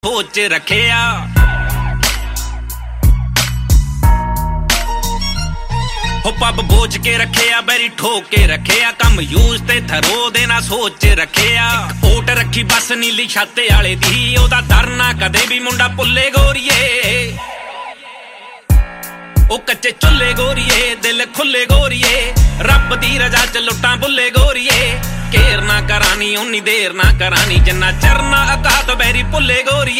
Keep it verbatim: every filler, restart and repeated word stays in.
ਸੋਚ ਰੱਖਿਆ ਹੋ ਪੱਬ ਬੋਝ ਕੇ ਰੱਖਿਆ ਬੈਰੀ ਠੋਕ ਕੇ ਰੱਖਿਆ ਕੰਮ ਯੂਜ਼ ਤੇ ਥਰੋ ਦੇ ਨਾ ਸੋਚ ਰੱਖਿਆ ਓਟ ਰੱਖੀ ਬਸ ਨੀਲੀ ਛੱਤ ਵਾਲੇ ਦੀ ਉਹਦਾ ਦਰ ਨਾ ਕਦੇ ਵੀ ਮੁੰਡਾ ਭੁੱਲੇ ਗੋਰੀਏ ਉਹ ਕੱਚੇ ਚੁੱਲੇ ਗੋਰੀਏ ਦਿਲ ਖੁੱਲੇ ਗੋਰੀਏ ਰੱਬ ਦੀ ਰਜ਼ਾ ਚ ਲੁੱਟਾਂ ਬੁੱਲੇ ਗੋਰੀਏ ਕੇਰ ਨਾ ਕਰਾਨੀ ਉਨੀ ਦੇਰ ਨਾ ਕਰਾਨੀ ਜਿੰਨਾ ਚਰਨਾ ਅਕਾਤ ਬੈਰੀ ਭੁੱਲੇ ਗੋਰੀਏ।